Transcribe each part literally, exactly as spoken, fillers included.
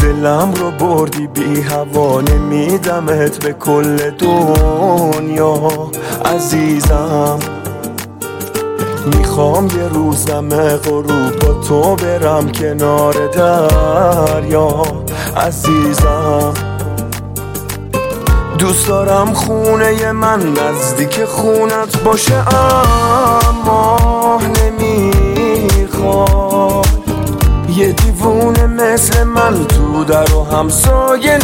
دلم رو بردی بی هوا، نمیدمت به کل دنیا عزیزم. میخوام یه روزم غروب با تو برم کنار دریا عزیزم. دوست دارم خونه من نزدیک خونت باشه، اما نمیخوام یه دیوونه مثل من تو در و همسایه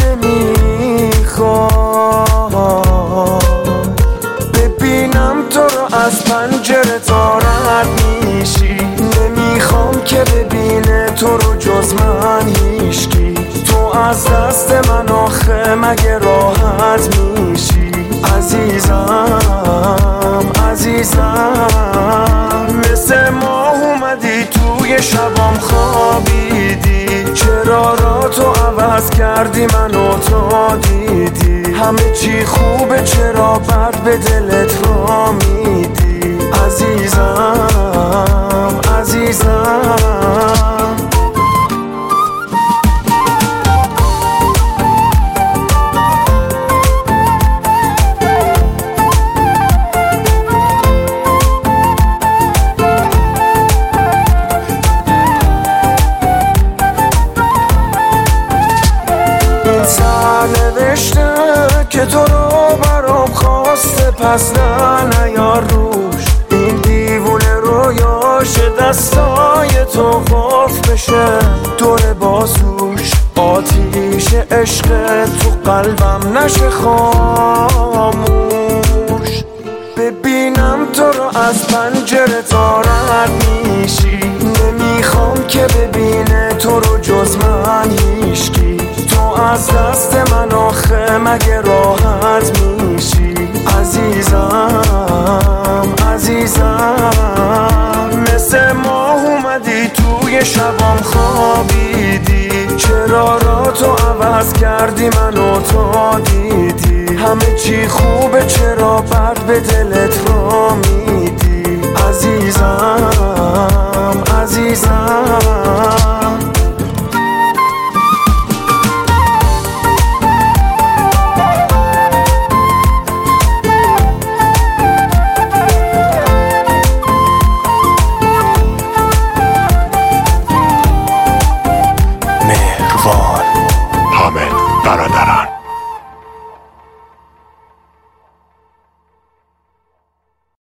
نمیخوام. ببینم تو رو از پنجره تا رد میشی، نمیخوام که ببینه تو رو جز من هیشکی. تو از دست من آخه مگه راحت میشی عزیزم عزیزم. مثل ماه اومدی توی شبام خوابیدی، چرا را تو عوض کردی منو تا دیدی. همه چی خوبه چرا بد به دلت را میدی عزیزم عزیزم. نوشته که تو رو برام خواسته، پس نه نیار روش. این دیوونه رویاش دستای تو قاف بشه دور بازوش. آتیش عشق تو قلبم نشه خاموش. ببینم تو رو از پنجره تا رد میشی، نمیخوام که ببینه تو رو جز من هیشکی. تو از دست من آخه مگه راحت میشی عزیزم عزیزم. مثل ماه اومدی توی شبام خوابیدی، چرا را تو عوض کردی منو تا دیدی. همه چی خوبه چرا بد به دلت را میدی عزیزم